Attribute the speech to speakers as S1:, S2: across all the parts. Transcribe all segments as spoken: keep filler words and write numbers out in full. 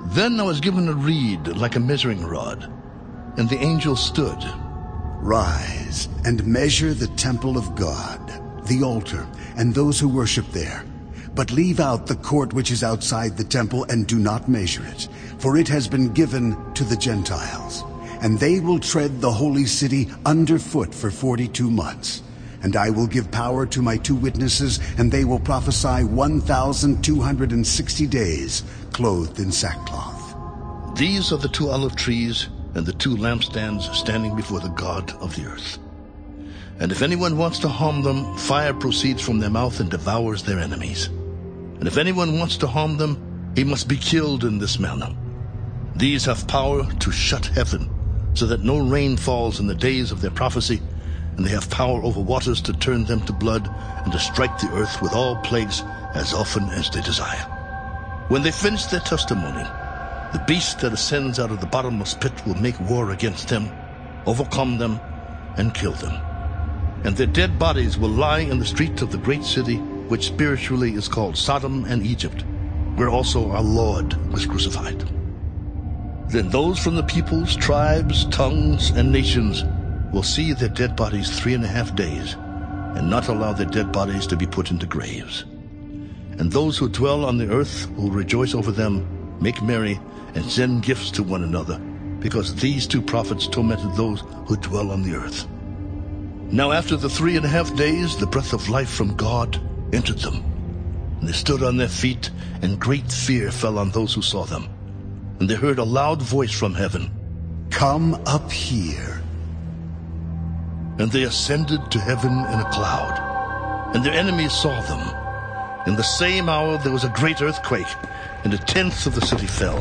S1: Then I was given a reed like a measuring rod, and the angel stood.
S2: Rise and measure the temple of God, the altar, and those who worship there. But leave out the court which is outside the temple, and do not measure it, for it has been given to the Gentiles. And they will tread the holy city underfoot for forty-two months. And I will give power to my two witnesses, and they will prophesy one thousand two hundred sixty days, clothed in sackcloth.
S1: These are the two olive trees and the two lampstands standing before the God of the earth. And if anyone wants to harm them, fire proceeds from their mouth and devours their enemies. And if anyone wants to harm them, he must be killed in this manner. These have power to shut heaven, so that no rain falls in the days of their prophecy, and they have power over waters to turn them to blood, and to strike the earth with all plagues as often as they desire. When they finish their testimony, the beast that ascends out of the bottomless pit will make war against them, overcome them, and kill them. And their dead bodies will lie in the street of the great city, which spiritually is called Sodom and Egypt, where also our Lord was crucified. Then those from the peoples, tribes, tongues, and nations will see their dead bodies three and a half days, and not allow their dead bodies to be put into graves. And those who dwell on the earth will rejoice over them, make merry, and send gifts to one another, because these two prophets tormented those who dwell on the earth. Now after the three and a half days, the breath of life from God entered them. And they stood on their feet, and great fear fell on those who saw them. And they heard a loud voice from heaven,
S2: "Come up here."
S1: And they ascended to heaven in a cloud, and their enemies saw them. In the same hour there was a great earthquake, and a tenth of the city fell.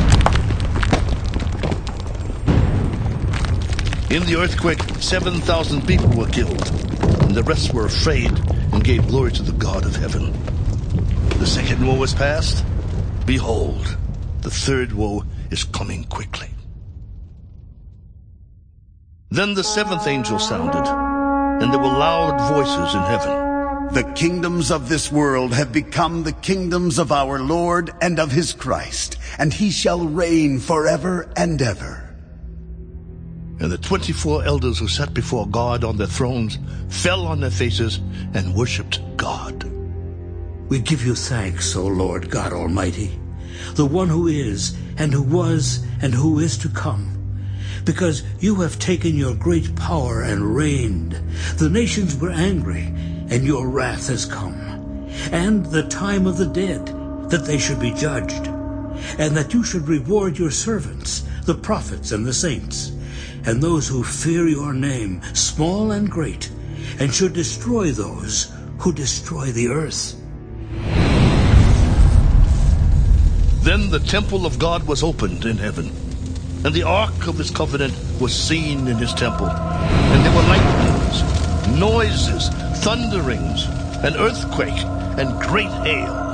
S1: In the earthquake, seven thousand people were killed, and the rest were afraid and gave glory to the God of heaven. The second woe is past. Behold, the third woe is coming quickly. Then the seventh angel sounded, and there were loud voices in heaven.
S2: The kingdoms of this world have become the kingdoms of our Lord and of his Christ, and he shall reign forever and ever.
S1: And the twenty-four elders who sat before God on their thrones fell on their faces and worshipped God.
S3: We give you thanks, O Lord God Almighty, the one who is, and who was, and who is to come, because you have taken your great power and reigned. The nations were angry, and your wrath has come, and the time of the dead, that they should be judged, and that you should reward your servants, the prophets and the saints, and those who fear your name, small and great, and should destroy those who destroy the earth.
S1: Then the temple of God was opened in heaven, and the ark of his covenant was seen in his temple. And there were lightnings, noises, thunderings, an earthquake, and great hail.